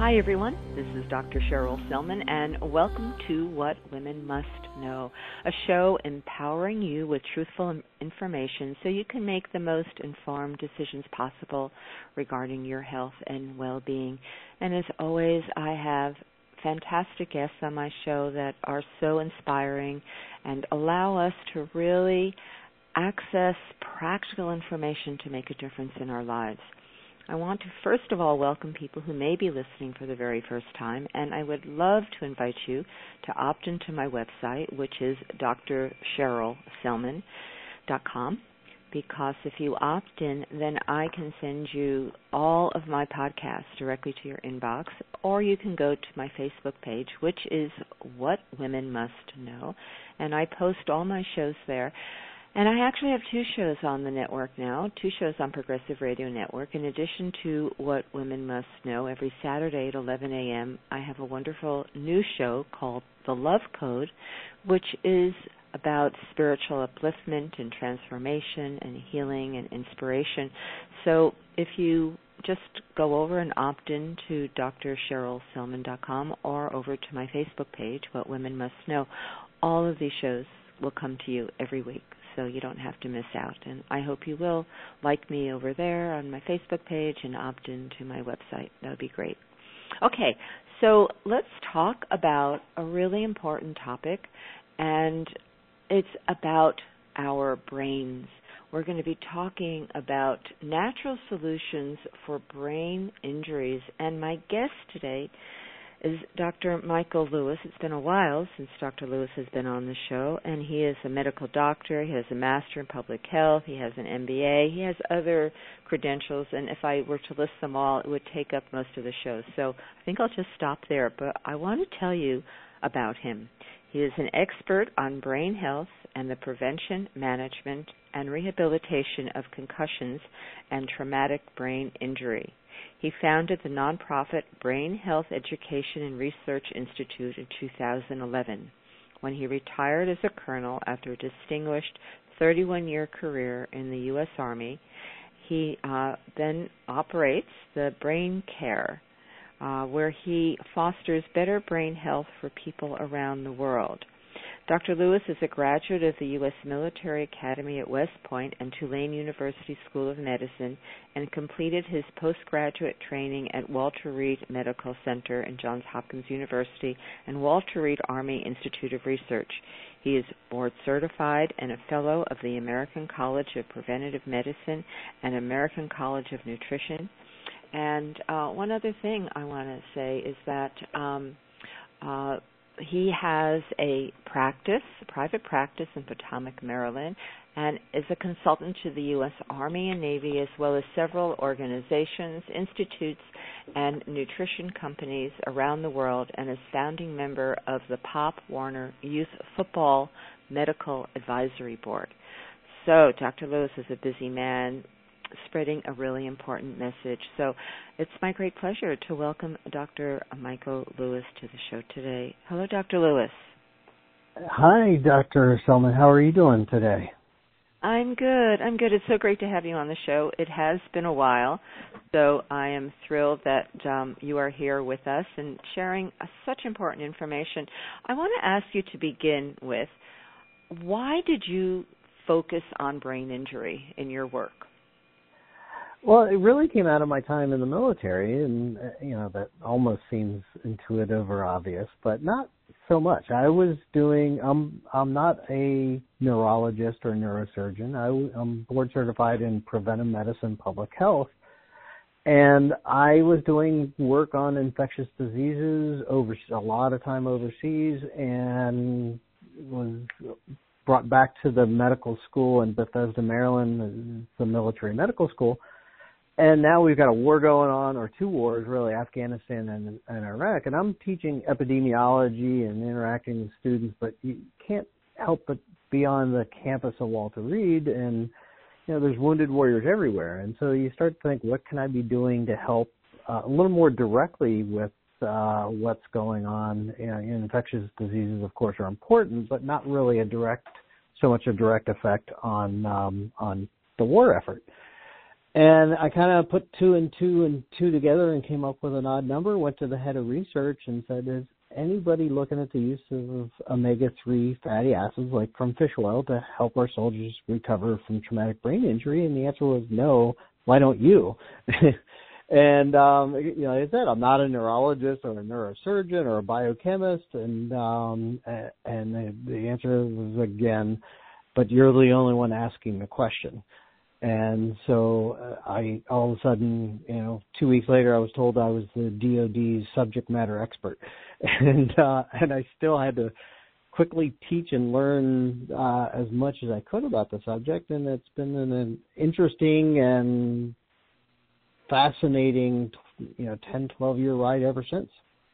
Hi, everyone. This is Dr. Cheryl Selman, and welcome to What Women Must Know, a show empowering you with truthful information so you can make the most informed decisions possible regarding your health and well-being. And as always, I have fantastic guests on my show that are so inspiring and allow us to really access practical information to make a difference in our lives. I want to first of all welcome people who may be listening for the very first time, and I would love to invite you to opt into my website, which is drcherylselman.com, because if you opt in, then I can send you all of my podcasts directly to your inbox, or you can go to my Facebook page, which is What Women Must Know, and I post all my shows there. And I actually have two shows on the network now, two shows on Progressive Radio Network. In addition to What Women Must Know, every Saturday at 11 a.m., I have a wonderful new show called The Love Code, which is about spiritual upliftment and transformation and healing and inspiration. So if you just go over and opt in to drcherylselman.com or over to my Facebook page, What Women Must Know, all of these shows will come to you every week, so you don't have to miss out. And I hope you will like me over there on my Facebook page and opt into my website. That would be great. Okay, so let's talk about a really important topic, and it's about our brains. We're going to be talking about natural solutions for brain injuries, and my guest today is Dr. Michael Lewis. It's been a while since Dr. Lewis has been on the show, and he is a medical doctor. He has a master in public health. He has an MBA. He has other credentials, and if I were to list them all, it would take up most of the show. So I think I'll just stop there, but I want to tell you about him. He is an expert on brain health and the prevention, management, and rehabilitation of concussions and traumatic brain injury. He founded the nonprofit Brain Health Education and Research Institute in 2011. When he retired as a colonel after a distinguished 31-year career in the U.S. Army, he then operates the Brain Care, where he fosters better brain health for people around the world. Dr. Lewis is a graduate of the U.S. Military Academy at West Point and Tulane University School of Medicine, and completed his postgraduate training at Walter Reed Medical Center and Johns Hopkins University and Walter Reed Army Institute of Research. He is board certified and a fellow of the American College of Preventive Medicine and American College of Nutrition. And one other thing I want to say is that he has a private practice in Potomac, Maryland, and is a consultant to the U.S. Army and Navy, as well as several organizations, institutes, and nutrition companies around the world, and is founding member of the Pop Warner Youth Football Medical Advisory Board. So Dr. Lewis is a busy man, spreading a really important message. So it's my great pleasure to welcome Dr. Michael Lewis to the show today. Hello, Dr. Lewis. Hi, Dr. Selman. How are you doing today? I'm good. It's so great to have you on the show. It has been a while, so I am thrilled that you are here with us and sharing such important information. I want to ask you to begin with, why did you focus on brain injury in your work? Well, it really came out of my time in the military, and, that almost seems intuitive or obvious, but not so much. I was doing, I'm not a neurologist or neurosurgeon. I'm board certified in preventive medicine, public health, and I was doing work on infectious diseases a lot of time overseas, and was brought back to the medical school in Bethesda, Maryland, the military medical school. And now we've got a war going on, or two wars, really, Afghanistan and Iraq. And I'm teaching epidemiology and interacting with students, but you can't help but be on the campus of Walter Reed, and, there's wounded warriors everywhere. And so you start to think, what can I be doing to help a little more directly with what's going on? Infectious diseases, of course, are important, but not really so much a direct effect on the war effort. And I kind of put two and two together and came up with an odd number, went to the head of research and said, is anybody looking at the use of omega-3 fatty acids, like from fish oil, to help our soldiers recover from traumatic brain injury? And the answer was no. Why don't you? And, like I said, I'm not a neurologist or a neurosurgeon or a biochemist. And the answer was, again, but you're the only one asking the question. And so I all of a sudden, 2 weeks later, I was told I was the DOD's subject matter expert, and I still had to quickly teach and learn as much as I could about the subject, and it's been an interesting and fascinating, 10, 12-year ride ever since.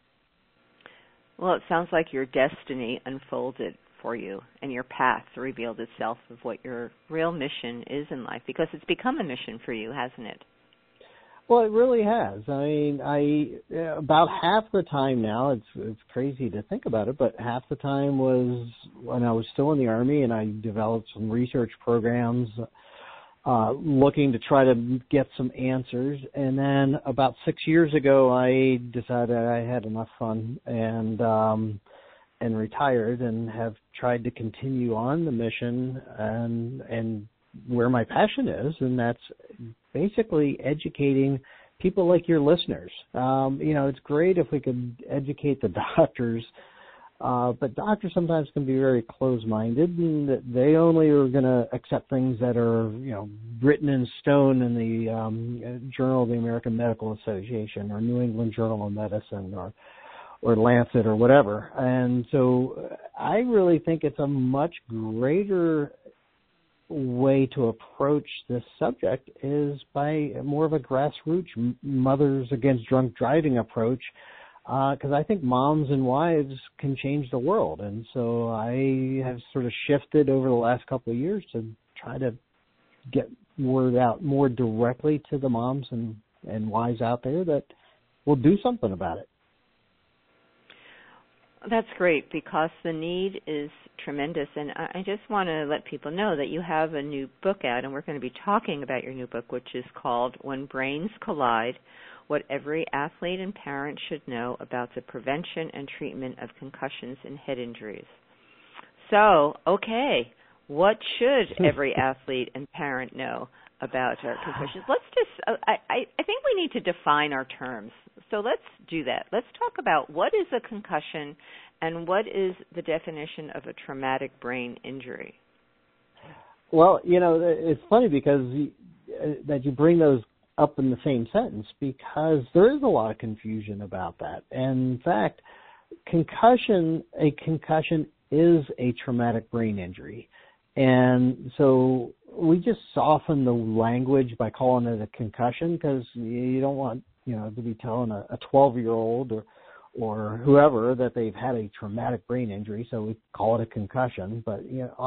Well, it sounds like your destiny unfolded for you, and your path revealed itself of what your real mission is in life, because it's become a mission for you, hasn't it? Well, it really has. I mean, about half the time now, it's crazy to think about it, but half the time was when I was still in the Army, and I developed some research programs looking to try to get some answers. And then about 6 years ago, I decided I had enough fun and retired, and have tried to continue on the mission and where my passion is, and that's basically educating people like your listeners. It's great if we could educate the doctors, but doctors sometimes can be very closed-minded, and that they only are going to accept things that are, written in stone in the Journal of the American Medical Association or New England Journal of Medicine or Lancet or whatever. And so I really think it's a much greater way to approach this subject is by more of a grassroots Mothers Against Drunk Driving approach, because I think moms and wives can change the world. And so I have sort of shifted over the last couple of years to try to get word out more directly to the moms and wives out there that will do something about it. That's great, because the need is tremendous, and I just want to let people know that you have a new book out, and we're going to be talking about your new book, which is called When Brains Collide, What Every Athlete and Parent Should Know About the Prevention and Treatment of Concussions and Head Injuries. So, okay, what should every athlete and parent know about concussions? Let's just, I think we need to define our terms. So let's do that. Let's talk about what is a concussion and what is the definition of a traumatic brain injury. Well, it's funny because that you bring those up in the same sentence, because there is a lot of confusion about that. And in fact, a concussion is a traumatic brain injury. And so we just soften the language by calling it a concussion, because you don't want, to be telling a 12-year-old or whoever that they've had a traumatic brain injury, so we call it a concussion. But,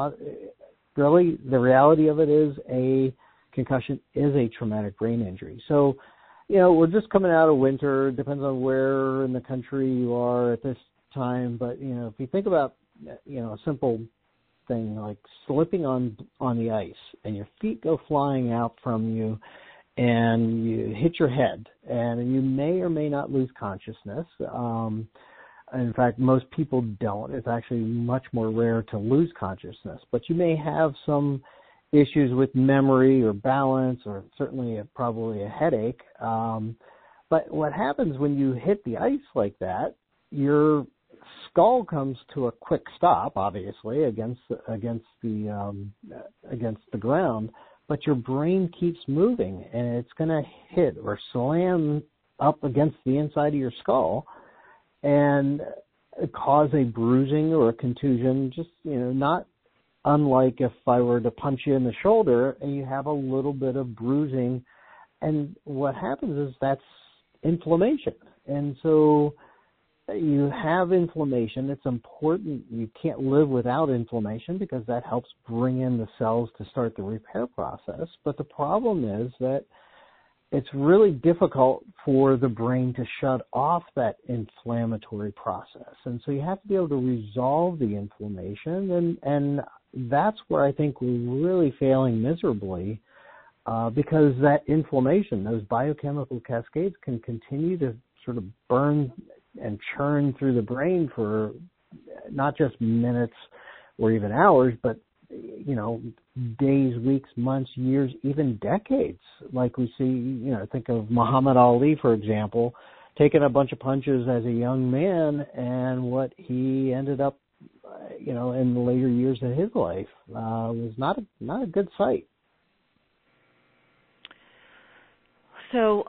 really the reality of it is a concussion is a traumatic brain injury. So, we're just coming out of winter. It depends on where in the country you are at this time. But, if you think about, a simple thing like slipping on the ice and your feet go flying out from you and you hit your head, and you may or may not lose consciousness. In fact, most people don't. It's actually much more rare to lose consciousness, but you may have some issues with memory or balance, or certainly probably a headache. But what happens when you hit the ice like that, your skull comes to a quick stop, obviously, against the ground, but your brain keeps moving, and it's going to hit or slam up against the inside of your skull and cause a bruising or a contusion, just, not unlike if I were to punch you in the shoulder and you have a little bit of bruising. And what happens is that's inflammation. And so you have inflammation. It's important. You can't live without inflammation, because that helps bring in the cells to start the repair process. But the problem is that it's really difficult for the brain to shut off that inflammatory process. And so you have to be able to resolve the inflammation. And that's where I think we're really failing miserably because that inflammation, those biochemical cascades, can continue to sort of burn and churn through the brain for not just minutes or even hours, but days, weeks, months, years, even decades. Like we see, think of Muhammad Ali, for example, taking a bunch of punches as a young man, and what he ended up, in the later years of his life, was not a good sight. So,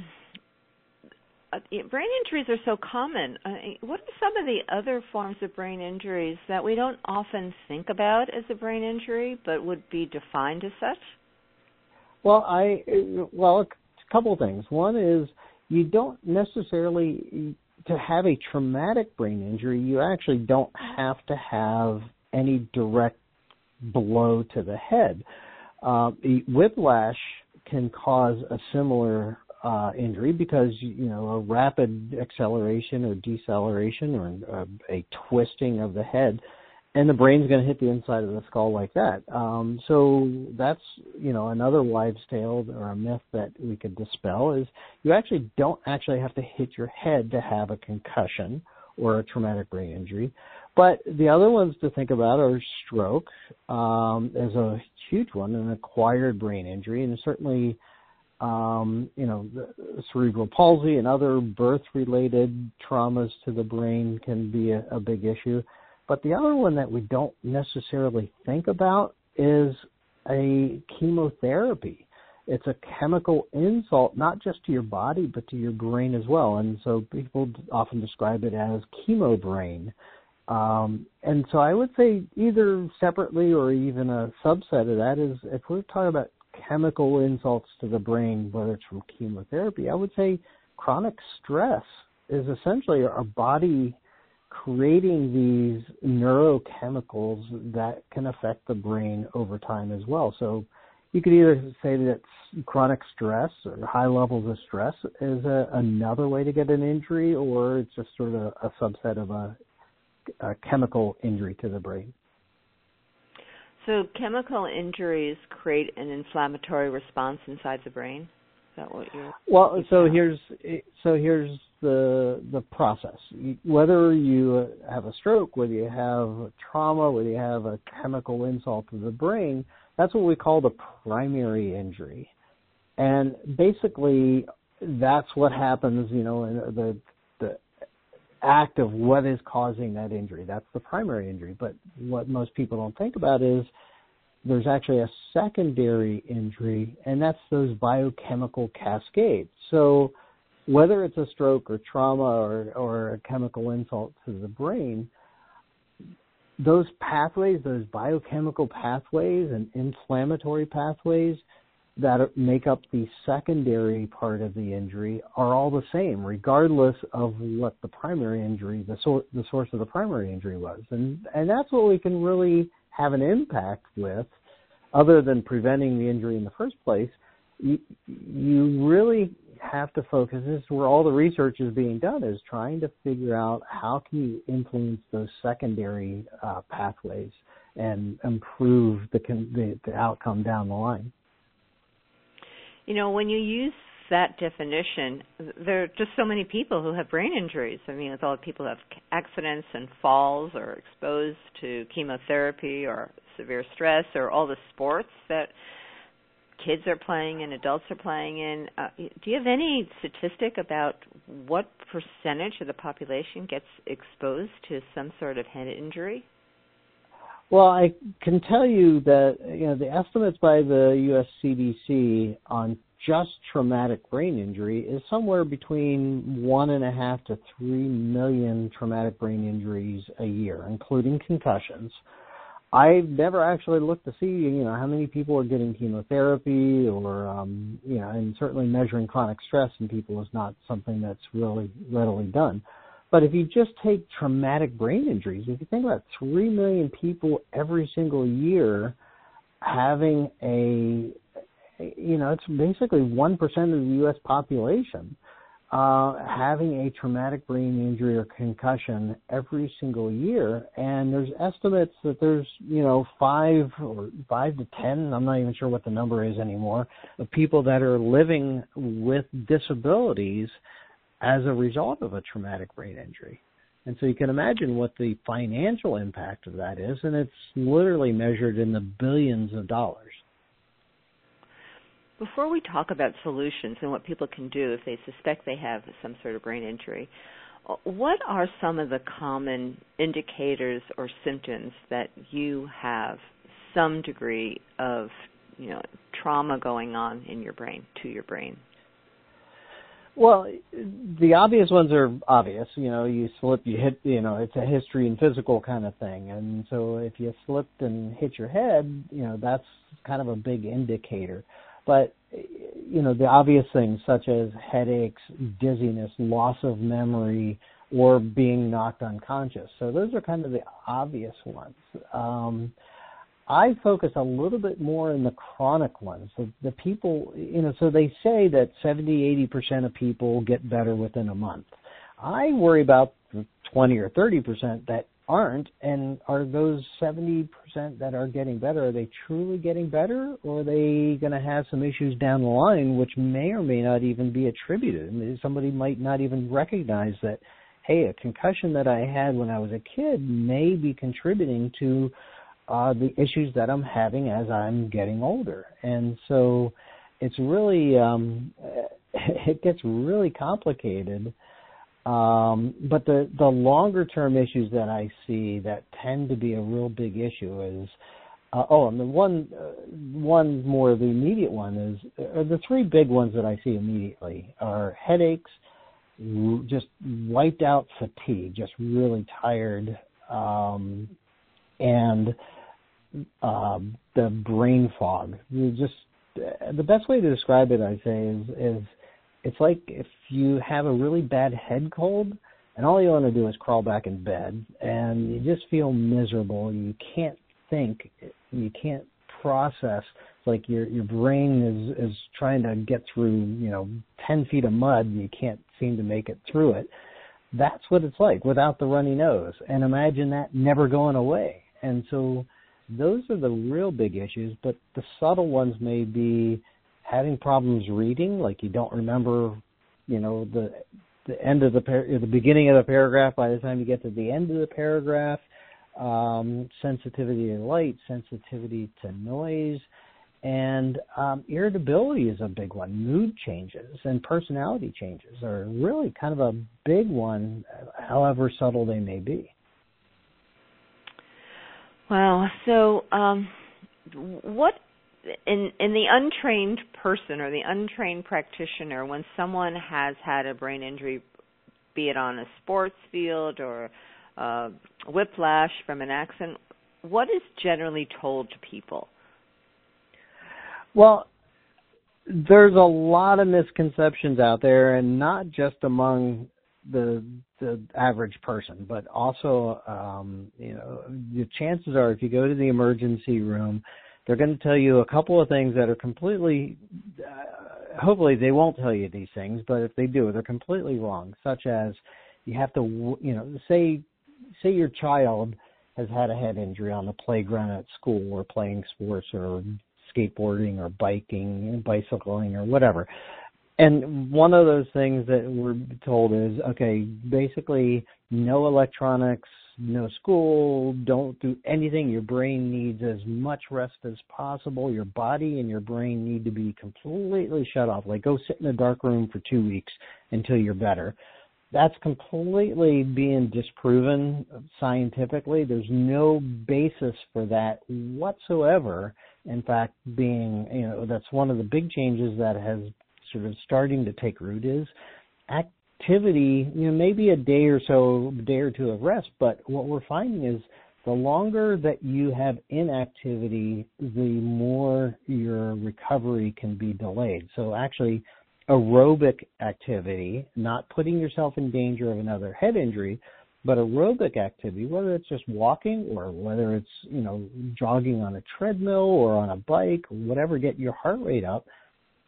brain injuries are so common. What are some of the other forms of brain injuries that we don't often think about as a brain injury, but would be defined as such? Well, a couple of things. One is you don't necessarily, to have a traumatic brain injury, you actually don't have to have any direct blow to the head. Whiplash can cause a similar injury because, a rapid acceleration or deceleration or a twisting of the head, and the brain's going to hit the inside of the skull like that. So that's, another wives' tale or a myth that we could dispel is you actually don't actually have to hit your head to have a concussion or a traumatic brain injury. But the other ones to think about are stroke, as a huge one, an acquired brain injury, and certainly the cerebral palsy and other birth-related traumas to the brain can be a big issue. But the other one that we don't necessarily think about is a chemotherapy. It's a chemical insult, not just to your body, but to your brain as well. And so people often describe it as chemo brain. And so I would say either separately or even a subset of that is, if we're talking about chemical insults to the brain, whether it's from chemotherapy, I would say chronic stress is essentially our body creating these neurochemicals that can affect the brain over time as well. So you could either say that chronic stress or high levels of stress is another way to get an injury, or it's just sort of a subset of a chemical injury to the brain. So chemical injuries create an inflammatory response inside the brain? Is that what you're... Well, so here's the process. Whether you have a stroke, whether you have trauma, whether you have a chemical insult to the brain, that's what we call the primary injury. And basically, that's what happens, in the act of what is causing that injury. That's the primary injury. But what most people don't think about is there's actually a secondary injury, and that's those biochemical cascades. So whether it's a stroke or trauma or a chemical insult to the brain, those pathways, those biochemical pathways and inflammatory pathways that make up the secondary part of the injury are all the same, regardless of what the primary injury, the source of the primary injury was. And that's what we can really have an impact with, other than preventing the injury in the first place. You really have to focus. This is where all the research is being done, is trying to figure out how can you influence those secondary pathways and improve the outcome down the line. When you use that definition, there are just so many people who have brain injuries. I mean, with all the people who have accidents and falls or exposed to chemotherapy or severe stress or all the sports that kids are playing and adults are playing in. Do you have any statistic about what percentage of the population gets exposed to some sort of head injury? Well, I can tell you that the estimates by the U.S. CDC on just traumatic brain injury is somewhere between 1.5 to 3 million traumatic brain injuries a year, including concussions. I've never actually looked to see, how many people are getting chemotherapy or, and certainly measuring chronic stress in people is not something that's really readily done. But if you just take traumatic brain injuries, if you think about 3 million people every single year having it's basically 1% of the U.S. population. having a traumatic brain injury or concussion every single year, and there's estimates that there's 5 to 10, I'm not even sure what the number is anymore, of people that are living with disabilities as a result of a traumatic brain injury. And so you can imagine what the financial impact of that is, and it's literally measured in the billions of dollars. Before we talk about solutions and what people can do if they suspect they have some sort of brain injury, what are some of the common indicators or symptoms that you have some degree of, trauma going on in your brain, to your brain? Well, the obvious ones are obvious. You slip, you hit, it's a history and physical kind of thing. And so if you slipped and hit your head, that's kind of a big indicator. But, the obvious things such as headaches, dizziness, loss of memory, or being knocked unconscious. So those are kind of the obvious ones. I focus a little bit more in the chronic ones. The people, so they say that 70-80% of people get better within a month. I worry about the 20 or 30% that aren't, and are those 70% that are getting better, are they truly getting better, or are they going to have some issues down the line which may or may not even be attributed? I mean, somebody might not even recognize that, hey, a concussion that I had when I was a kid may be contributing to the issues that I'm having as I'm getting older. And so it's really, it gets really complicated. But the longer term issues that I see that tend to be a real big issue is, and the one more, the immediate one is, the 3 big ones that I see immediately are headaches, just wiped out fatigue, just really tired, and the brain fog. Just the best way to describe it, I say, is it's like if you have a really bad head cold and all you want to do is crawl back in bed and you just feel miserable. You can't think. You can't process. It's like your brain is trying to get through, 10 feet of mud. You can't seem to make it through it. That's what it's like without the runny nose. And imagine that never going away. And so those are the real big issues, but the subtle ones may be having problems reading, like you don't remember, the end of the beginning of the paragraph by the time you get to the end of the paragraph, sensitivity to light, sensitivity to noise, and irritability is a big one. Mood changes and personality changes are really kind of a big one, however subtle they may be. Wow. So what in the untrained person or the untrained practitioner, when someone has had a brain injury, be it on a sports field or whiplash from an accident, what is generally told to people? Well, there's a lot of misconceptions out there, and not just among the average person, but also, the chances are if you go to the emergency room, they're going to tell you a couple of things that are completely, hopefully they won't tell you these things, but if they do, they're completely wrong, such as you have to, say your child has had a head injury on the playground at school or playing sports or skateboarding or bicycling or whatever. And one of those things that we're told is, okay, basically no electronics, no school, don't do anything. Your brain needs as much rest as possible. Your body and your brain need to be completely shut off. Like go sit in a dark room for 2 weeks until you're better. That's completely being disproven scientifically. There's no basis for that whatsoever. In fact, that's one of the big changes that has sort of starting to take root is activity, maybe a day or two of rest, but what we're finding is the longer that you have inactivity, the more your recovery can be delayed. So actually, aerobic activity, not putting yourself in danger of another head injury, but aerobic activity, whether it's just walking or whether it's, jogging on a treadmill or on a bike, whatever, get your heart rate up,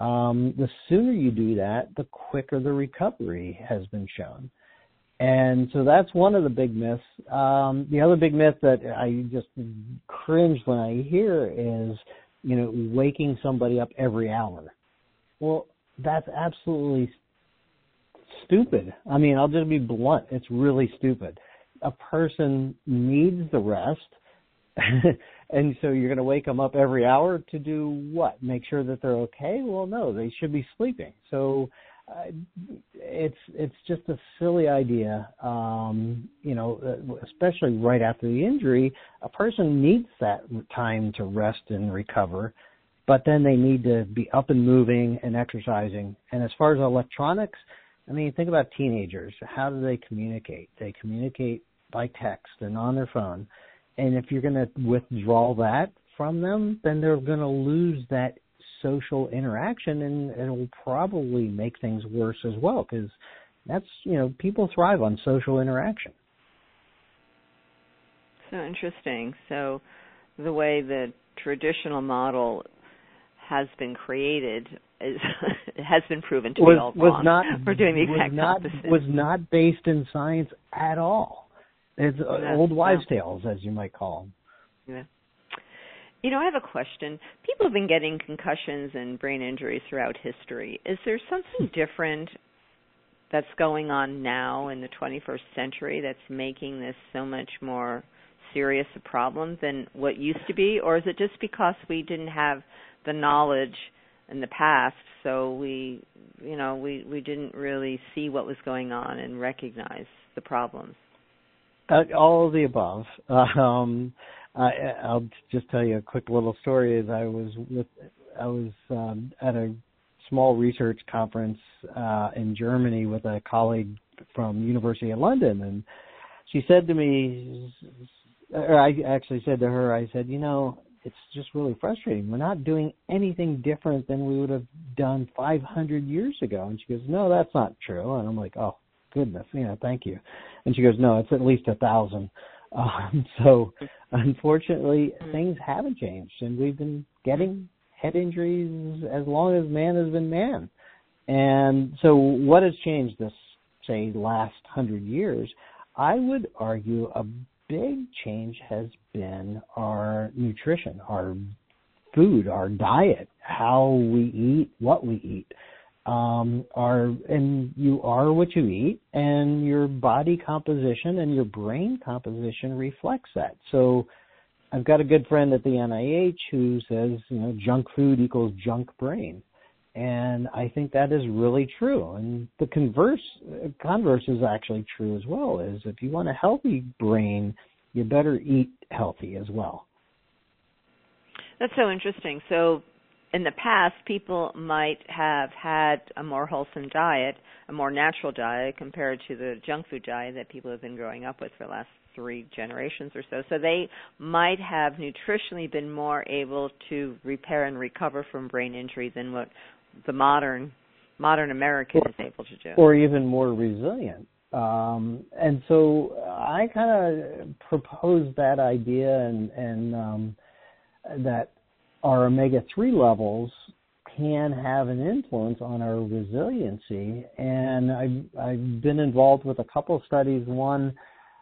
the sooner you do that, the quicker the recovery has been shown. And so that's one of the big myths. The other big myth that I just cringe when I hear is, waking somebody up every hour. Well, that's absolutely stupid. I mean, I'll just be blunt. It's really stupid. A person needs the rest. And so you're going to wake them up every hour to do what? Make sure that they're okay? Well, no, they should be sleeping. So it's just a silly idea. Especially right after the injury, a person needs that time to rest and recover, but then they need to be up and moving and exercising. And as far as electronics, I mean, think about teenagers. How do they communicate? They communicate by text and on their phone. And if you're going to withdraw that from them, then they're going to lose that social interaction, and it will probably make things worse as well, because that's, people thrive on social interaction. So interesting. So the way the traditional model has been created has been proven to be all wrong. We're doing the exact opposite. Was not based in science at all. It's old wives' tales, as you might call them. Yeah. I have a question. People have been getting concussions and brain injuries throughout history. Is there something different that's going on now in the 21st century that's making this so much more serious a problem than what used to be? Or is it just because we didn't have the knowledge in the past, so we didn't really see what was going on and recognize the problems? All of the above. I'll just tell you a quick little story. As I was at a small research conference in Germany with a colleague from University of London, and she said to me, or I actually said to her, I said, it's just really frustrating. We're not doing anything different than we would have done 500 years ago. And she goes, no, that's not true. And I'm like, oh, goodness, thank you. And she goes, no, it's at least 1,000. So unfortunately, things haven't changed, and we've been getting head injuries as long as man has been man. And so what has changed this, say, last 100 years? I would argue a big change has been our nutrition, our food, our diet, how we eat, what we eat. And you are what you eat, and your body composition and your brain composition reflects that. So I've got a good friend at the NIH who says, junk food equals junk brain. And I think that is really true. And the converse is actually true as well, is if you want a healthy brain, you better eat healthy as well. That's so interesting. So in the past, people might have had a more wholesome diet, a more natural diet compared to the junk food diet that people have been growing up with for the last 3 generations or so. So they might have nutritionally been more able to repair and recover from brain injury than what the modern American is able to do. Or even more resilient. And so I kind of proposed that idea and that our omega-3 levels can have an influence on our resiliency. And I've been involved with a couple of studies, one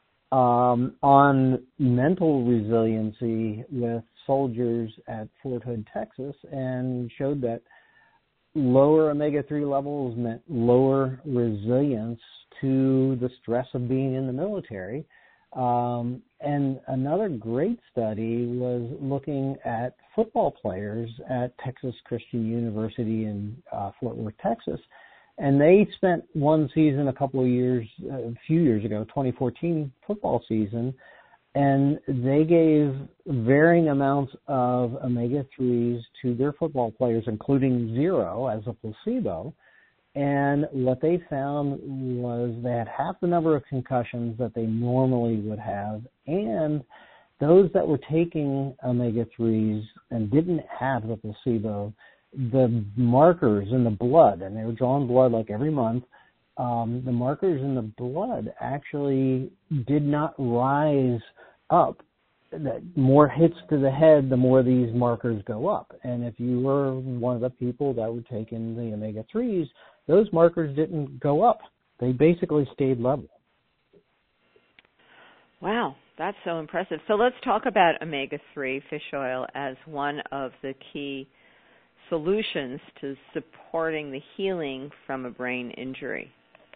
on mental resiliency with soldiers at Fort Hood, Texas, and showed that lower omega-3 levels meant lower resilience to the stress of being in the military. And another great study was looking at football players at Texas Christian University in Fort Worth, Texas. And they spent one season a few years ago, 2014 football season, and they gave varying amounts of omega-3s to their football players, including 0 as a placebo. And what they found was they had half the number of concussions that they normally would have, and those that were taking omega-3s and didn't have the placebo, the markers in the blood, and they were drawing blood like every month, the markers in the blood actually did not rise up that more hits to the head, the more these markers go up. And if you were one of the people that were taking the omega-3s, those markers didn't go up. They basically stayed level. Wow, that's so impressive. So let's talk about omega-3 fish oil as one of the key solutions to supporting the healing from a brain injury.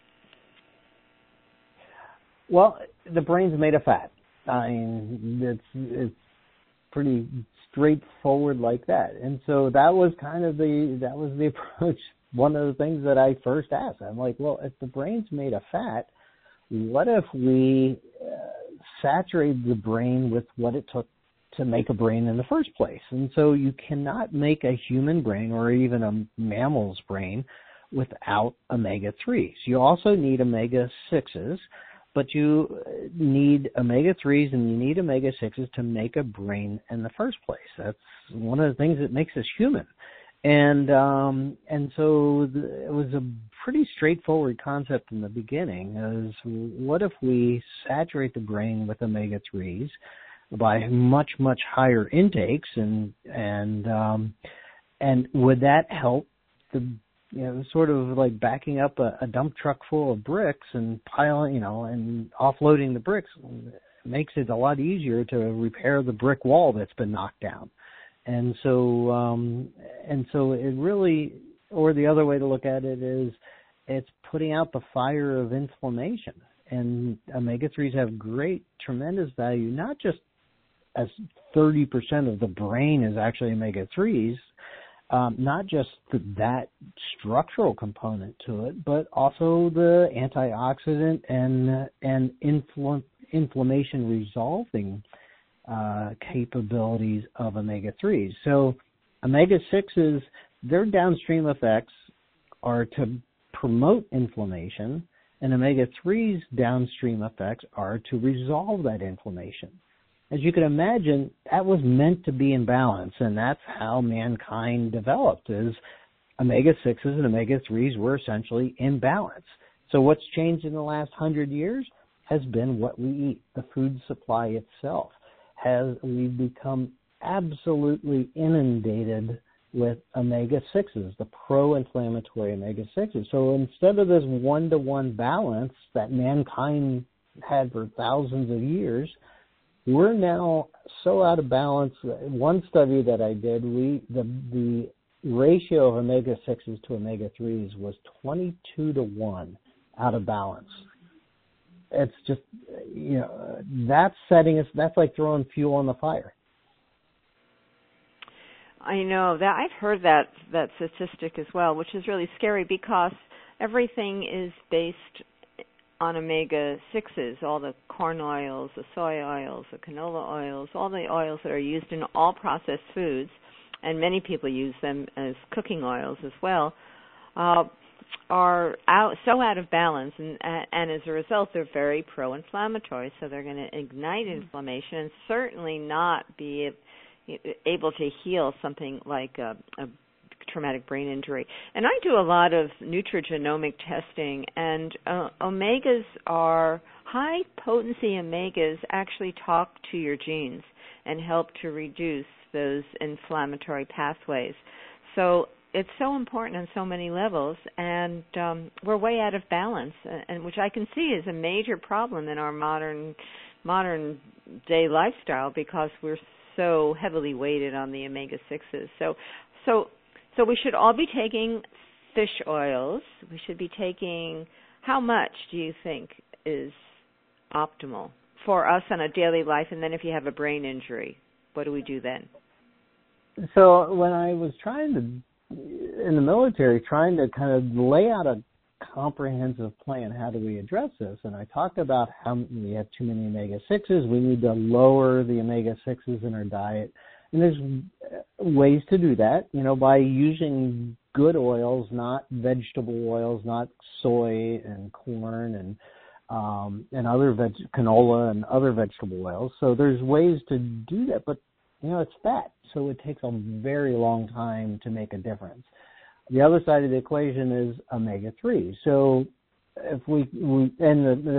Well, the brain's made of fat. I mean, it's pretty straightforward like that. And so that was kind of the approach. One of the things that I first asked, I'm like, well, if the brain's made of fat, what if we saturated the brain with what it took to make a brain in the first place? And so you cannot make a human brain or even a mammal's brain without omega-3s. You also need omega-6s, but you need omega-3s and you need omega-6s to make a brain in the first place. That's one of the things that makes us human. And so it was a pretty straightforward concept in the beginning. Is what if we saturate the brain with omega-3s by much, much higher intakes, and would that help the, sort of like backing up a dump truck full of bricks and piling, and offloading the bricks makes it a lot easier to repair the brick wall that's been knocked down. And so it really, or the other way to look at it is, it's putting out the fire of inflammation. And omega-3s have tremendous value, not just as 30% of the brain is actually omega-3s, not just that structural component to it, but also the antioxidant and inflammation resolving capabilities of omega-3s. So omega-6s, their downstream effects are to promote inflammation, and omega-3s downstream effects are to resolve that inflammation. As you can imagine, that was meant to be in balance, and that's how mankind developed, is omega-6s and omega-3s were essentially in balance. So what's changed in the last 100 years has been what we eat, the food supply itself. We've become absolutely inundated with omega-6s, the pro-inflammatory omega-6s. So instead of this one-to-one balance that mankind had for thousands of years, we're now so out of balance. One study that I did, the ratio of omega-6s to omega-3s was 22-1 out of balance. It's just, that's like throwing fuel on the fire. I know that I've heard that statistic as well, which is really scary because everything is based on omega-6s, all the corn oils, the soy oils, the canola oils, all the oils that are used in all processed foods, and many people use them as cooking oils as well, are so out of balance, and as a result, they're very pro-inflammatory, so they're going to ignite inflammation and certainly not be able to heal something like a traumatic brain injury. And I do a lot of nutrigenomic testing, and omegas are high-potency omegas actually talk to your genes and help to reduce those inflammatory pathways. So it's so important on so many levels, and we're way out of balance, and which I can see is a major problem in our modern day lifestyle because we're so heavily weighted on the omega-6s. So we should all be taking fish oils. We should be taking, how much do you think is optimal for us on a daily life? And then if you have a brain injury, what do we do then? So when I was in the military, trying to kind of lay out a comprehensive plan, how do we address this? And I talked about how we have too many omega-6s. We need to lower the omega-6s in our diet. And there's ways to do that, by using good oils, not vegetable oils, not soy and corn and other canola and other vegetable oils. So there's ways to do that, but it's fat, so it takes a very long time to make a difference. The other side of the equation is omega-3. So if we and the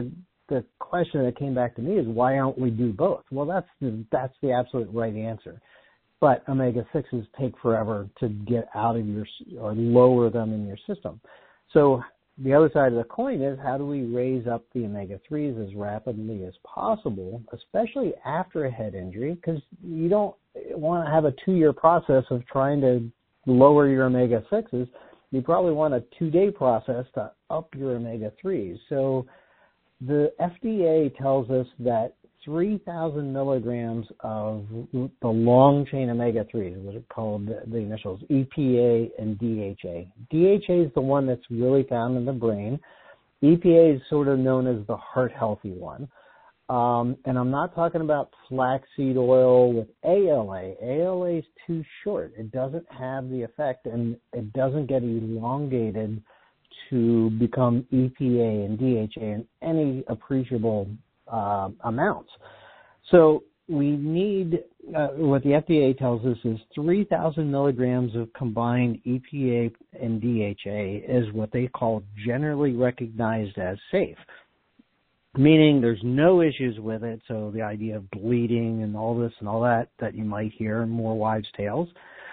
the question that came back to me is, why don't we do both? Well, that's the absolute right answer. But omega-6s take forever to get out of your, or lower them in your system. So the other side of the coin is, how do we raise up the omega-3s as rapidly as possible, especially after a head injury? Because you don't want to have a 2-year process of trying to lower your omega-6s. You probably want a 2-day process to up your omega-3s. So the FDA tells us that 3,000 milligrams of the long-chain omega-3s, what are called the initials, EPA and DHA. DHA is the one that's really found in the brain. EPA is sort of known as the heart-healthy one. And I'm not talking about flaxseed oil with ALA. ALA is too short. It doesn't have the effect, and it doesn't get elongated to become EPA and DHA in any appreciable amounts. So we need, what the FDA tells us is 3,000 milligrams of combined EPA and DHA is what they call generally recognized as safe, meaning there's no issues with it. So the idea of bleeding and all this and all that you might hear in more wives' tales.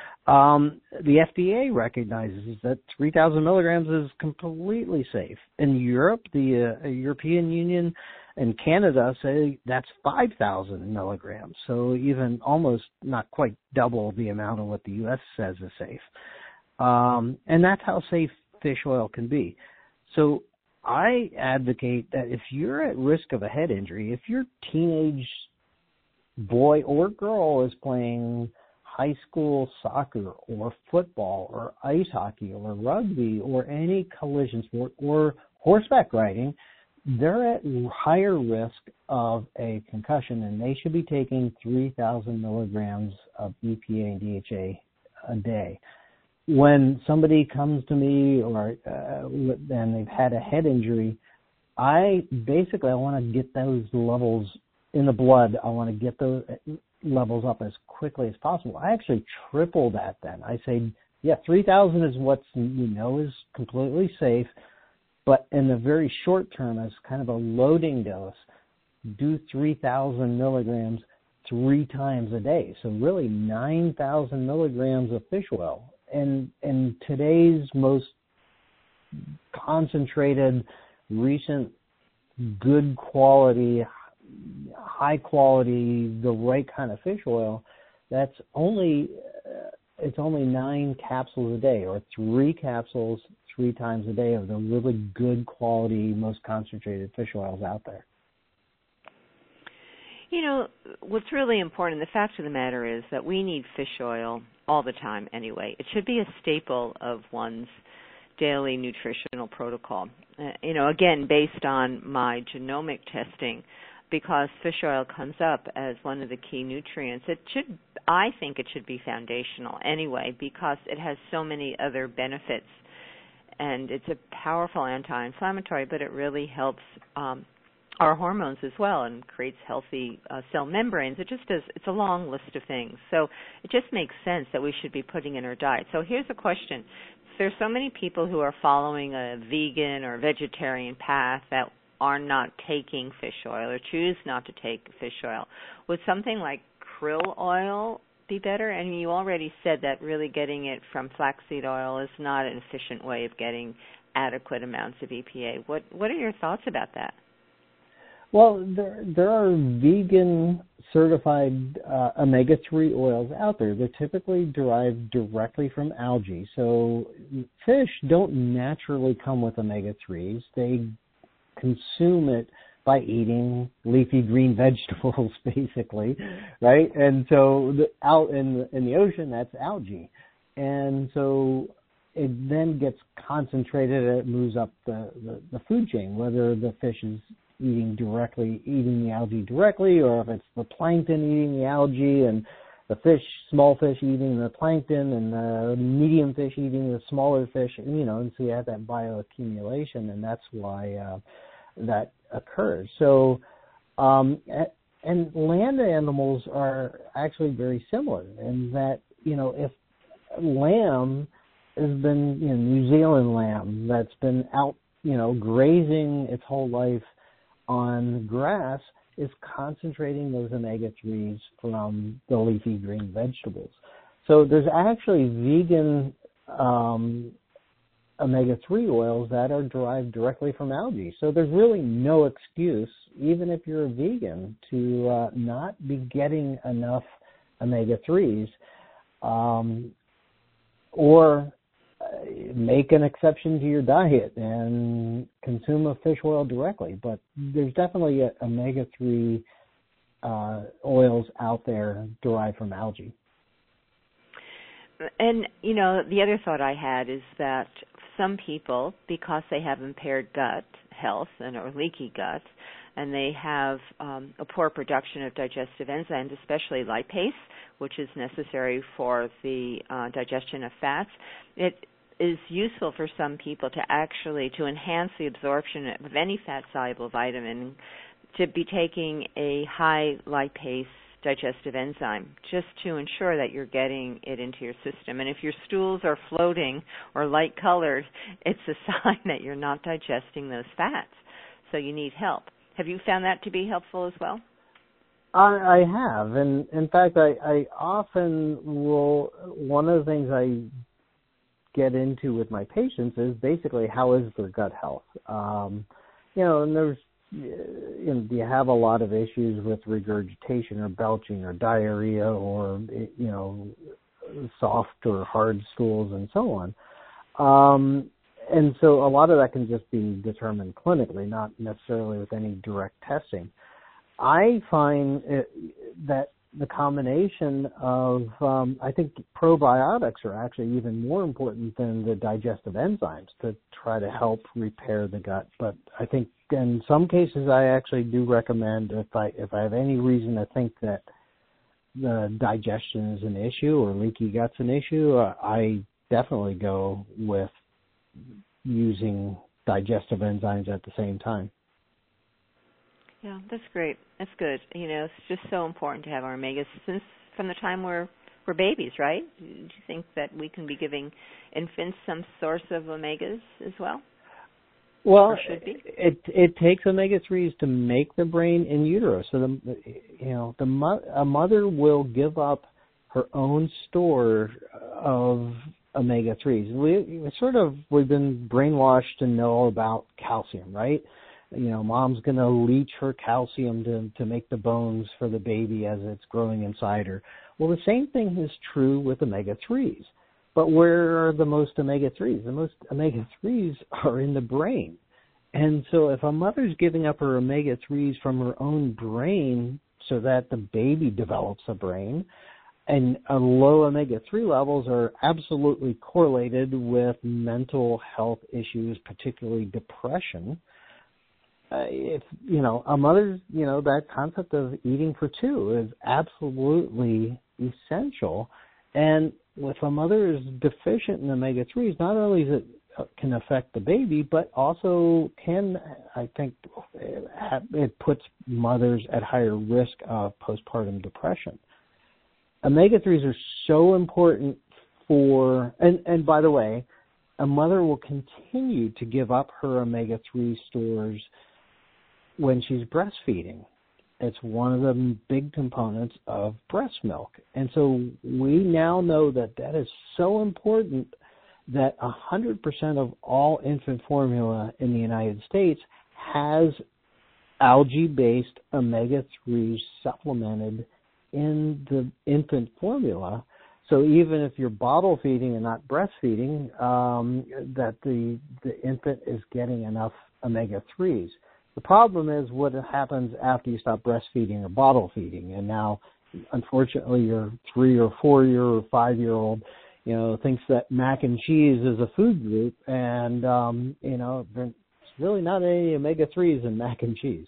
The FDA recognizes that 3,000 milligrams is completely safe. In Europe, the European Union and Canada say that's 5,000 milligrams, so even almost not quite double the amount of what the U.S. says is safe. And that's how safe fish oil can be. So I advocate that if you're at risk of a head injury, if your teenage boy or girl is playing high school soccer or football or ice hockey or rugby or any collision sport or horseback riding, they're at higher risk of a concussion, and they should be taking 3,000 milligrams of EPA and DHA a day. When somebody comes to me or and they've had a head injury, I want to get those levels in the blood. I want to get those levels up as quickly as possible. I actually triple that then. I say, 3,000 is what we know is completely safe, but in the very short term, as kind of a loading dose, do 3,000 milligrams 3 times a day. So really 9,000 milligrams of fish oil. And today's most concentrated, recent, good quality, high quality, the right kind of fish oil, that's only 9 capsules a day, or 3 capsules 3 times a day of the really good quality, most concentrated fish oils out there. You know, what's really important, the fact of the matter is that we need fish oil all the time anyway. It should be a staple of one's daily nutritional protocol. Again, based on my genomic testing, because fish oil comes up as one of the key nutrients, I think it should be foundational anyway, because it has so many other benefits. And it's a powerful anti-inflammatory, but it really helps our hormones as well and creates healthy cell membranes. It's a long list of things. So it just makes sense that we should be putting in our diet. So here's a question. There's so many people who are following a vegan or vegetarian path that are not taking fish oil or choose not to take fish oil. Would something like krill oil be better? And you already said that really getting it from flaxseed oil is not an efficient way of getting adequate amounts of EPA. What are your thoughts about that? Well, there are vegan certified omega-3 oils out there. They're typically derived directly from algae. So fish don't naturally come with omega-3s. They consume it by eating leafy green vegetables, basically, right? And so out in the ocean, that's algae. And so it then gets concentrated and it moves up the food chain, whether the fish is eating the algae directly, or if it's the plankton eating the algae and the small fish eating the plankton and the medium fish eating the smaller fish, and so you have that bioaccumulation, and that's why that occurs. So, and land animals are actually very similar in that, if lamb has been, New Zealand lamb that's been out, grazing its whole life on grass is concentrating those omega-3s from the leafy green vegetables. So there's actually vegan omega-3 oils that are derived directly from algae. So there's really no excuse, even if you're a vegan, to not be getting enough omega-3s, or make an exception to your diet and consume a fish oil directly. But there's definitely omega-3 oils out there derived from algae. And, you know, the other thought I had is that some people, because they have impaired gut health or leaky gut, and they have a poor production of digestive enzymes, especially lipase, which is necessary for the digestion of fats, it is useful for some people to enhance the absorption of any fat-soluble vitamin, to be taking a high lipase digestive enzyme, just to ensure that you're getting it into your system. And if your stools are floating or light-colored, it's a sign that you're not digesting those fats. So you need help. Have you found that to be helpful as well? I have. And in fact, I often will, one of the things I get into with my patients is basically how is their gut health. And there's, do you have a lot of issues with regurgitation or belching or diarrhea or, soft or hard stools and so on. And so a lot of that can just be determined clinically, not necessarily with any direct testing. I find that the combination of, I think probiotics are actually even more important than the digestive enzymes to try to help repair the gut. But I think in some cases I actually do recommend, if I have any reason to think that the digestion is an issue or leaky gut's an issue, I definitely go with using digestive enzymes at the same time. Yeah, that's great. That's good. It's just so important to have our omegas since from the time we're babies, right? Do you think that we can be giving infants some source of omegas as well? Well, or should be? it takes omega-3s to make the brain in utero. So a mother will give up her own store of omega-3s. We've been brainwashed to know about calcium, right? Mom's going to leach her calcium to make the bones for the baby as it's growing inside her. Well, the same thing is true with omega-3s. But where are the most omega-3s? The most omega-3s are in the brain. And so if a mother's giving up her omega-3s from her own brain so that the baby develops a brain, and low omega-3 levels are absolutely correlated with mental health issues, particularly depression. A mother's, that concept of eating for two is absolutely essential. And if a mother is deficient in omega-3s, not only can affect the baby, but also it puts mothers at higher risk of postpartum depression. Omega-3s are so important and by the way, a mother will continue to give up her omega-3 stores when she's breastfeeding. It's one of the big components of breast milk. And so we now know that is so important that 100% of all infant formula in the United States has algae-based omega-3 supplemented in the infant formula. So even if you're bottle feeding and not breastfeeding, that the infant is getting enough omega-3s. The problem is what happens after you stop breastfeeding or bottle feeding. And now, unfortunately, your 3 or 4 year or 5-year-old, thinks that mac and cheese is a food group, and there's really not any omega-3s in mac and cheese.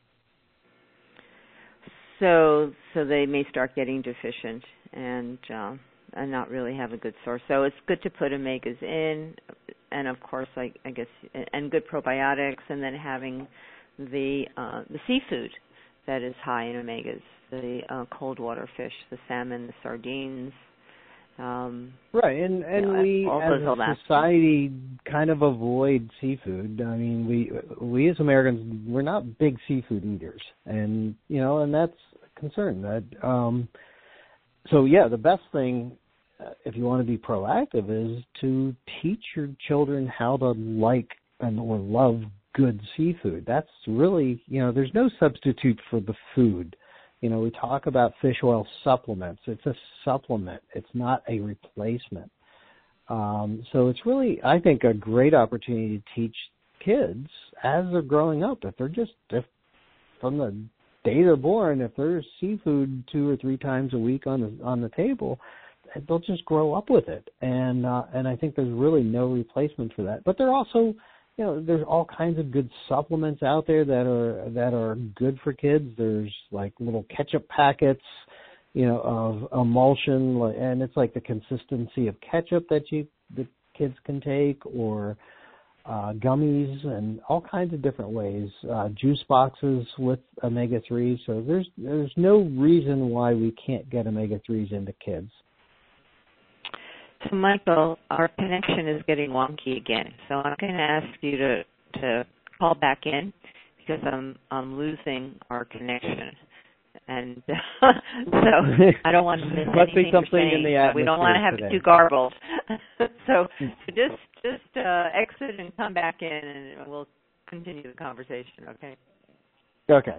So they may start getting deficient and not really have a good source. So it's good to put omegas in, and of course, I guess, and good probiotics, and then having the seafood that is high in omegas, the cold water fish, the salmon, the sardines, Right, and we as a society kind of avoid seafood. I mean, we as Americans, we're not big seafood eaters, and and that's a concern. That so yeah, the best thing if you want to be proactive is to teach your children how to like or love good seafood. That's really there's no substitute for the food. We talk about fish oil supplements. It's a supplement. It's not a replacement. So it's really, I think, a great opportunity to teach kids as they're growing up. If from the day they're born, if there's seafood 2 or 3 times a week on the table, they'll just grow up with it. And I think there's really no replacement for that. But they're also there's all kinds of good supplements out there that are good for kids. There's like little ketchup packets, of emulsion, and it's like the consistency of ketchup that kids can take, or gummies, and all kinds of different ways. Juice boxes with omega-3s. So there's no reason why we can't get omega-3s into kids. So, Michael, our connection is getting wonky again. So I'm going to ask you to call back in because I'm losing our connection, and so I don't want to miss Must anything be something you're saying, in the atmosphere. We don't want to have today. it too garbled. So just exit and come back in, and we'll continue the conversation. Okay. Okay.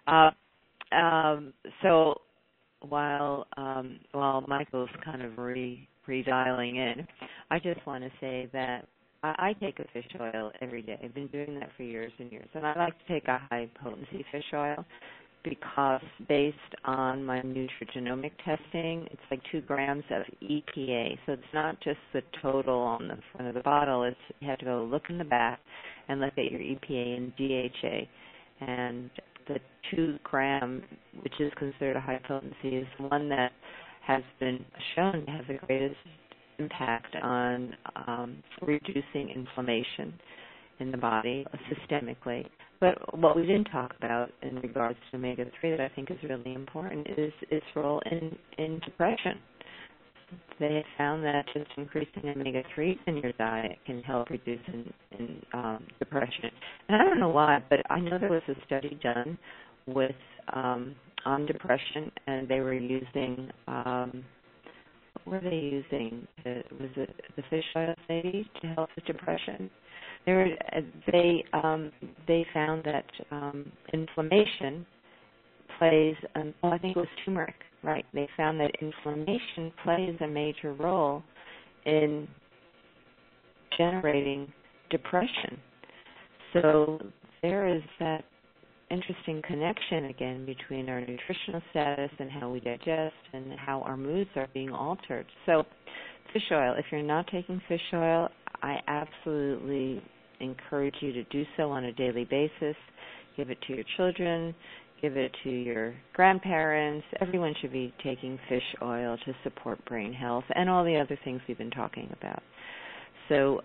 So while Michael's kind of redialing in, I just want to say that I take a fish oil every day. I've been doing that for years and years. And I like to take a high-potency fish oil because based on my nutrigenomic testing, it's like 2 grams of EPA. So it's not just the total on the front of the bottle. You have to go look in the back and look at your EPA and DHA. And the 2 gram, which is considered a high potency, is one that has been shown to have the greatest impact on reducing inflammation in the body systemically. But what we didn't talk about in regards to omega-3 that I think is really important is its role in depression. They have found that just increasing omega-3s in your diet can help reduce in depression. And I don't know why, but I know there was a study done with on depression, and they were using what were they using? Was it the fish oil maybe to help with depression? They found that inflammation plays. I think it was turmeric, right? They found that inflammation plays a major role in generating depression. So there is that interesting connection again between our nutritional status and how we digest and how our moods are being altered. So fish oil, if you're not taking fish oil, I absolutely encourage you to do so on a daily basis. Give it to your children, give it to your grandparents. Everyone should be taking fish oil to support brain health and all the other things we've been talking about. So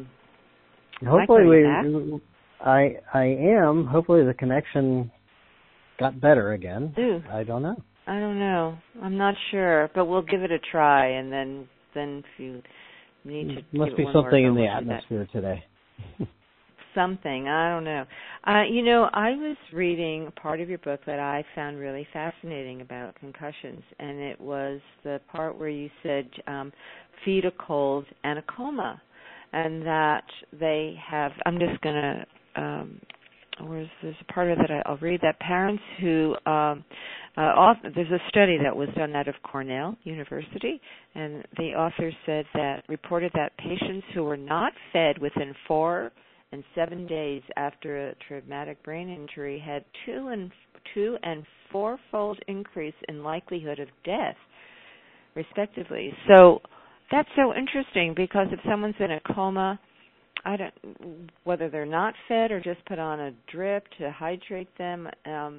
hopefully I am. Hopefully the connection got better again. Ooh. I don't know. I'm not sure, but we'll give it a try, and then if you need to, must be something in the atmosphere today. Something, I don't know. I was reading part of your book that I found really fascinating about concussions, and it was the part where you said feed a cold and a coma, and that they have. I'm just gonna. There's a part of that I'll read that parents who there's a study that was done out of Cornell University, and the author reported that patients who were not fed within 4 and 7 days after a traumatic brain injury had 2 and 4-fold increase in likelihood of death, respectively. So that's so interesting because if someone's in a coma, whether they're not fed or just put on a drip to hydrate them.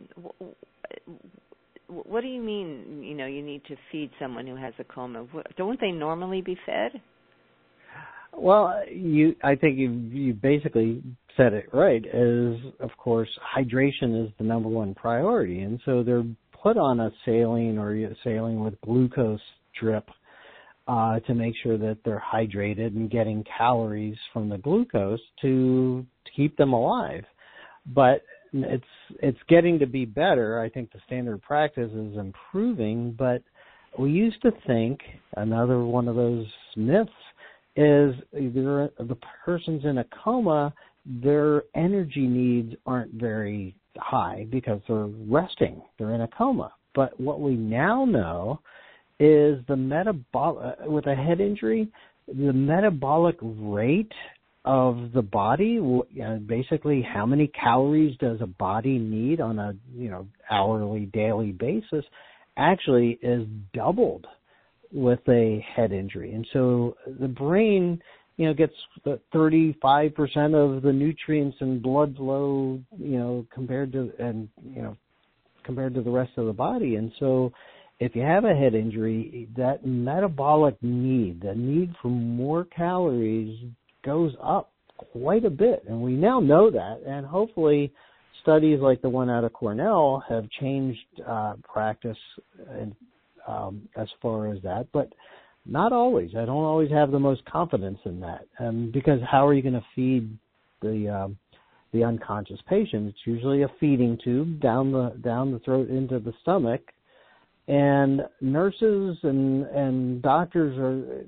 What do you mean? You need to feed someone who has a coma. Don't they normally be fed? Well, I think you basically said it right. Of course, hydration is the number one priority, and so they're put on a saline or saline with glucose drip to make sure that they're hydrated and getting calories from the glucose to keep them alive. But it's getting to be better. I think the standard practice is improving, but we used to think, another one of those myths, is the person's in a coma, their energy needs aren't very high because they're resting. They're in a coma. But what we now know is with a head injury, the metabolic rate of the body, basically how many calories does a body need on a hourly, daily basis, actually is doubled with a head injury. And so the brain, gets 35% of the nutrients and blood flow, compared to the rest of the body. And so if you have a head injury, that metabolic need, the need for more calories, goes up quite a bit. And we now know that. And hopefully studies like the one out of Cornell have changed practice as far as that. But not always. I don't always have the most confidence in that. Because how are you going to feed the unconscious patient? It's usually a feeding tube down the throat into the stomach. And nurses and doctors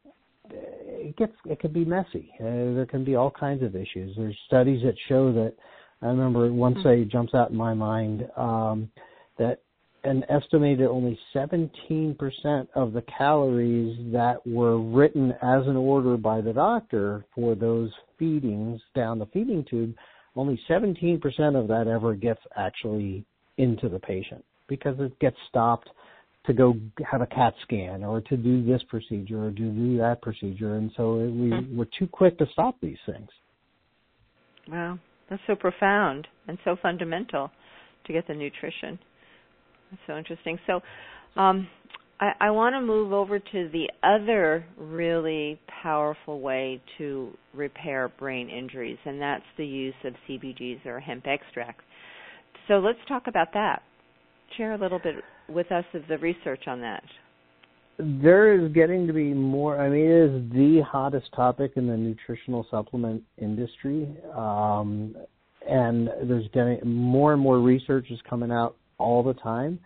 it can be messy. There can be all kinds of issues. There's studies that show that. I remember one study jumps out in my mind that an estimated only 17% of the calories that were written as an order by the doctor for those feedings down the feeding tube, only 17% of that ever gets actually into the patient because it gets stopped to go have a CAT scan or to do this procedure or to do that procedure. And so we're too quick to stop these things. Wow, that's so profound and so fundamental to get the nutrition. That's so interesting. So I want to move over to the other really powerful way to repair brain injuries, and that's the use of CBDs or hemp extract. So let's talk about that. Share a little bit with us of the research on that. There is getting to be more. I mean, it is the hottest topic in the nutritional supplement industry, and there's getting more and more research is coming out all the time.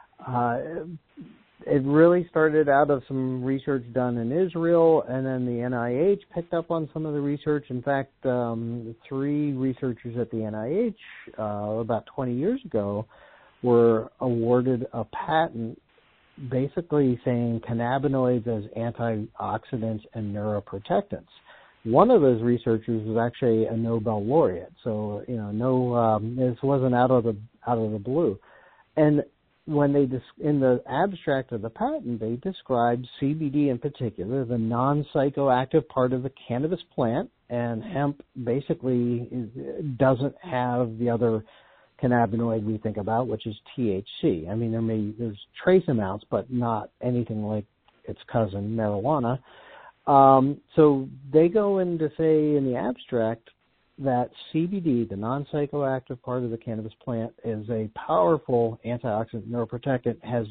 It really started out of some research done in Israel, and then the NIH picked up on some of the research. In fact, 3 researchers at the NIH about 20 years ago were awarded a patent basically saying cannabinoids as antioxidants and neuroprotectants. One of those researchers was actually a Nobel laureate, so this wasn't out of the blue. And when they in the abstract of the patent, they described CBD in particular, the non-psychoactive part of the cannabis plant, and hemp basically doesn't have the other cannabinoid we think about, which is THC. I mean, there's trace amounts, but not anything like its cousin, marijuana. So they go in to say in the abstract that CBD, the non-psychoactive part of the cannabis plant, is a powerful antioxidant neuroprotectant, has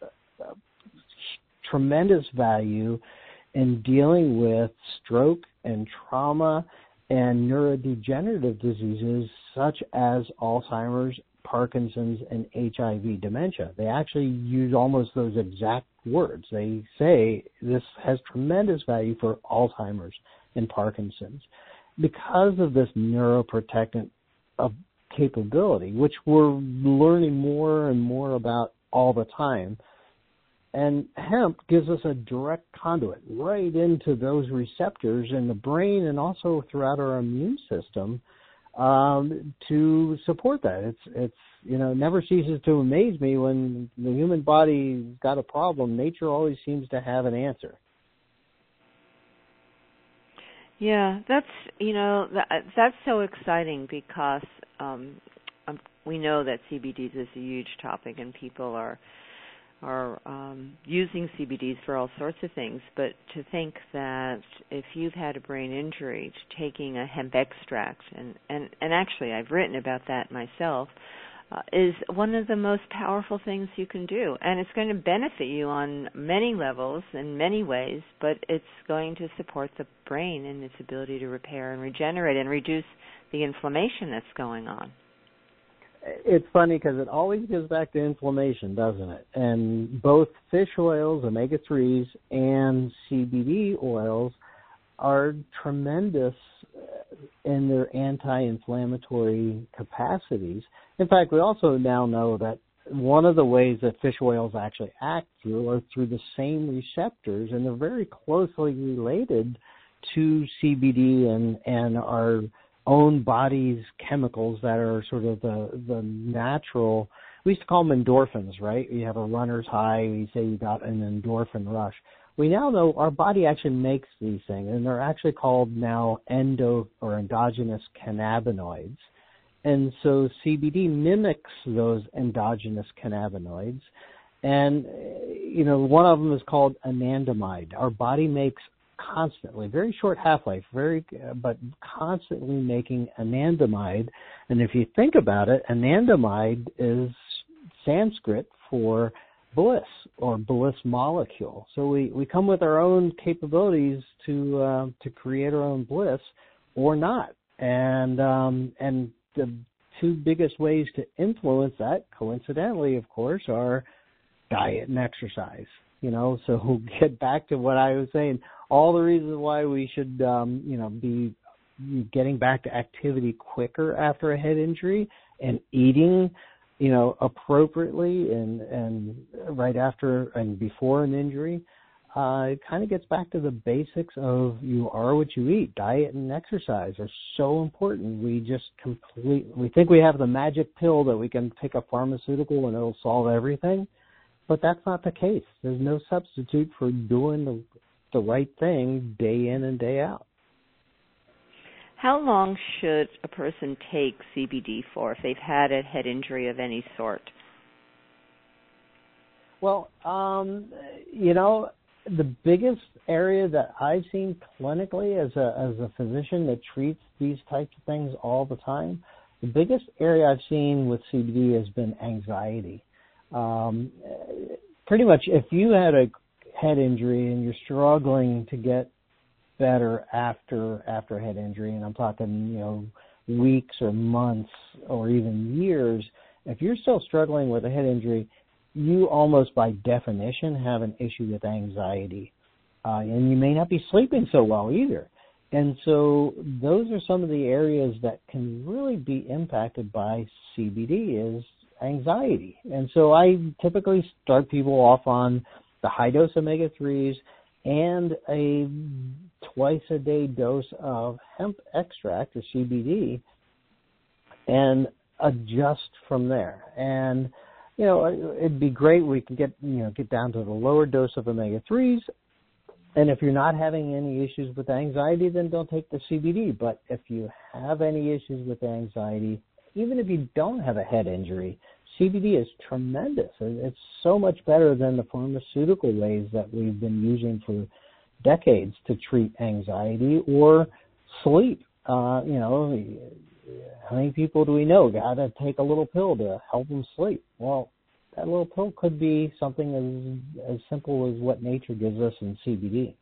tremendous value in dealing with stroke and trauma and neurodegenerative diseases such as Alzheimer's, Parkinson's, and HIV dementia. They actually use almost those exact words. They say this has tremendous value for Alzheimer's and Parkinson's because of this neuroprotectant capability, which we're learning more and more about all the time. And hemp gives us a direct conduit right into those receptors in the brain and also throughout our immune system to support that. It's never ceases to amaze me when the human body's got a problem. Nature always seems to have an answer. Yeah, that's so exciting because we know that CBDs is a huge topic and people are using CBDs for all sorts of things, but to think that if you've had a brain injury, taking a hemp extract, and actually I've written about that myself, is one of the most powerful things you can do. And it's going to benefit you on many levels in many ways, but it's going to support the brain in its ability to repair and regenerate and reduce the inflammation that's going on. It's funny because it always goes back to inflammation, doesn't it? And both fish oils, omega-3s, and CBD oils are tremendous in their anti-inflammatory capacities. In fact, we also now know that one of the ways that fish oils actually act through are through the same receptors, and they're very closely related to CBD and our own body's chemicals that are sort of the natural. We used to call them endorphins, right? You have a runner's high, you say you got an endorphin rush. We now know our body actually makes these things, and they're actually called now endogenous cannabinoids. And so CBD mimics those endogenous cannabinoids. And, you know, one of them is called anandamide. Our body makes constantly, very short half-life, but constantly making anandamide. And if you think about it, anandamide is Sanskrit for bliss or bliss molecule. So we come with our own capabilities to create our own bliss or not. And the two biggest ways to influence that, coincidentally, of course, are diet and exercise. You know, so we'll get back to what I was saying. All the reasons why we should, be getting back to activity quicker after a head injury and eating, appropriately and right after and before an injury. It kind of gets back to the basics of you are what you eat. Diet and exercise are so important. We think we have the magic pill that we can take a pharmaceutical and it'll solve everything. But that's not the case. There's no substitute for doing the right thing day in and day out. How long should a person take CBD for if they've had a head injury of any sort? Well, the biggest area that I've seen clinically as a physician that treats these types of things all the time, the biggest area I've seen with CBD has been anxiety. Pretty much if you had a head injury and you're struggling to get better after a head injury, and I'm talking, weeks or months or even years, if you're still struggling with a head injury, you almost by definition have an issue with anxiety. And you may not be sleeping so well either. And so those are some of the areas that can really be impacted by CBD is anxiety. And so I typically start people off on the high dose omega-3s and a twice-a-day dose of hemp extract or CBD and adjust from there. And, it'd be great we could get down to the lower dose of omega-3s. And if you're not having any issues with anxiety, then don't take the CBD. But if you have any issues with anxiety, even if you don't have a head injury, CBD is tremendous. It's so much better than the pharmaceutical ways that we've been using for decades to treat anxiety or sleep. How many people do we know got to take a little pill to help them sleep? Well, that little pill could be something as simple as what nature gives us in CBD.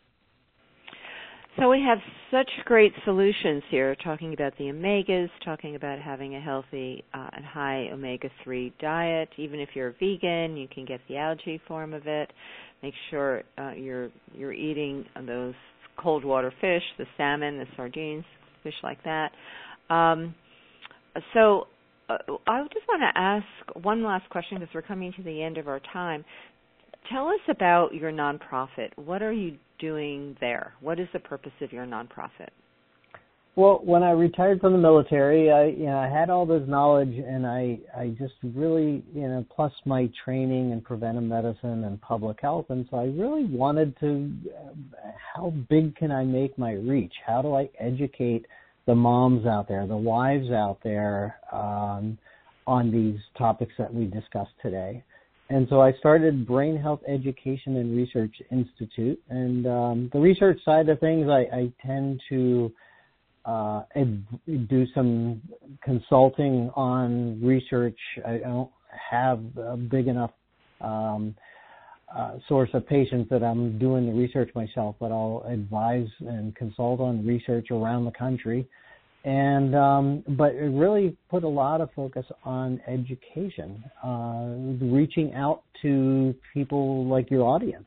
So we have such great solutions here, talking about the omegas, talking about having a healthy and high omega-3 diet. Even if you're a vegan, you can get the algae form of it. Make sure you're eating those cold water fish, the salmon, the sardines, fish like that. So I just want to ask one last question because we're coming to the end of our time. Tell us about your nonprofit. What are you doing there? What is the purpose of your nonprofit? Well, when I retired from the military, I had all this knowledge, and I just really, plus my training in preventive medicine and public health, and so I really wanted to, how big can I make my reach? How do I educate the moms out there, the wives out there on these topics that we discussed today? And so I started Brain Health Education and Research Institute. And the research side of things, I tend to do some consulting on research. I don't have a big enough source of patients that I'm doing the research myself, but I'll advise and consult on research around the country. And but it really put a lot of focus on education, reaching out to people like your audience,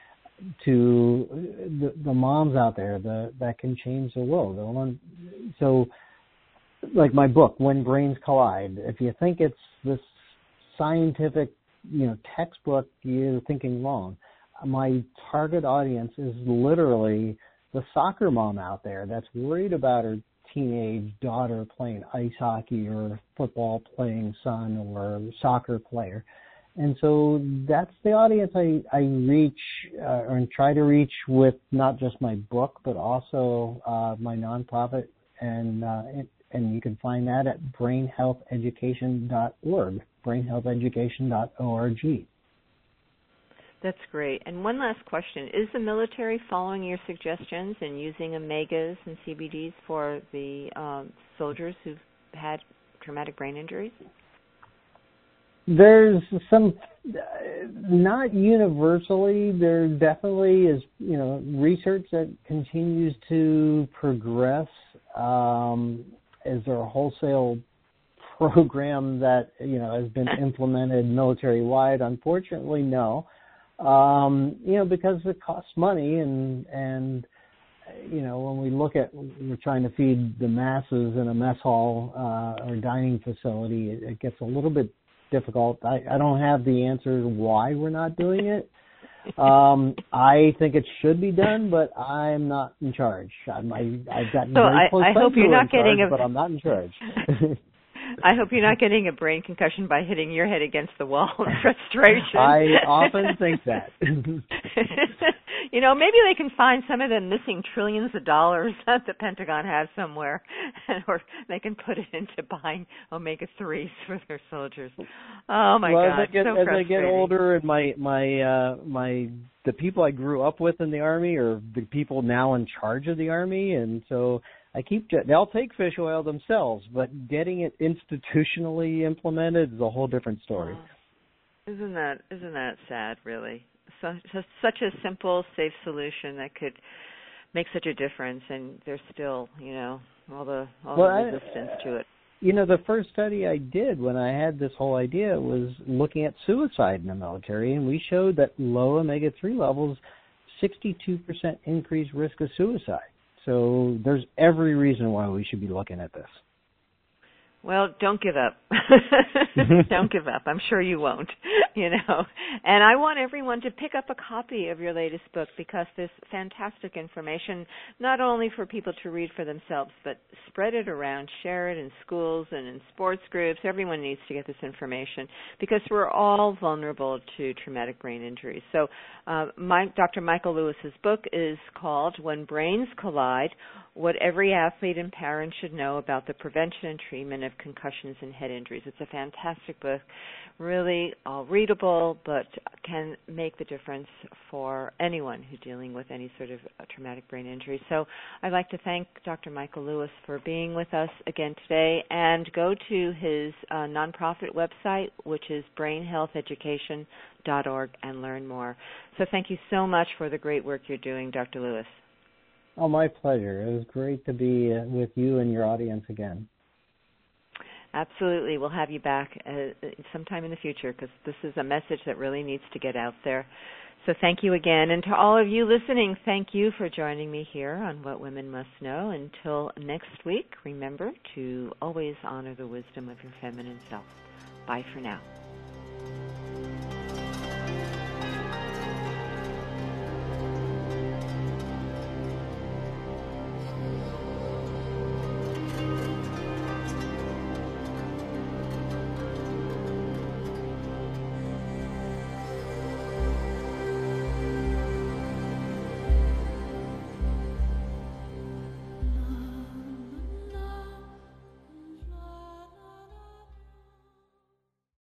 to the moms out there that can change the world. So, like my book, When Brains Collide, if you think it's this scientific, textbook, you're thinking wrong. My target audience is literally the soccer mom out there that's worried about her teenage daughter playing ice hockey or football playing son or soccer player. And so that's the audience I reach and try to reach with not just my book, but also my nonprofit. And you can find that at brainhealtheducation.org, brainhealtheducation.org. That's great. And one last question. Is the military following your suggestions and using omegas and CBDs for the soldiers who've had traumatic brain injuries? There's some, not universally. There definitely is, research that continues to progress. Is there a wholesale program that, has been implemented military-wide? Unfortunately, no. Because it costs money and when we look at, we're trying to feed the masses in a mess hall or dining facility, it gets a little bit difficult. I don't have the answer why we're not doing it. I think it should be done, but I'm not in charge. I've gotten very close I hope you're not getting but I'm not in charge. I hope you're not getting a brain concussion by hitting your head against the wall in frustration. I often think that. Maybe they can find some of the missing trillions of dollars that the Pentagon has somewhere, or they can put it into buying omega-3s for their soldiers. Oh my God! As I get older, and the people I grew up with in the Army are the people now in charge of the Army, and so they'll take fish oil themselves, but getting it institutionally implemented is a whole different story. Isn't that sad, really? Such a simple, safe solution that could make such a difference, and there's still, all the resistance to it. The first study I did when I had this whole idea was looking at suicide in the military, and we showed that low omega-3 levels, 62% increased risk of suicide. So there's every reason why we should be looking at this. Well, don't give up. Don't give up. I'm sure you won't, And I want everyone to pick up a copy of your latest book because there's fantastic information, not only for people to read for themselves, but spread it around, share it in schools and in sports groups. Everyone needs to get this information because we're all vulnerable to traumatic brain injuries. So Dr. Michael Lewis's book is called When Brains Collide, What Every Athlete and Parent Should Know About the Prevention and Treatment of Concussions and Head Injuries. It's a fantastic book, really readable, but can make the difference for anyone who's dealing with any sort of traumatic brain injury. So I'd like to thank Dr. Michael Lewis for being with us again today, and go to his nonprofit website, which is brainhealtheducation.org, and learn more. So thank you so much for the great work you're doing, Dr. Lewis. Oh, my pleasure. It was great to be with you and your audience again. Absolutely. We'll have you back sometime in the future because this is a message that really needs to get out there. So thank you again. And to all of you listening, thank you for joining me here on What Women Must Know. Until next week, remember to always honor the wisdom of your feminine self. Bye for now.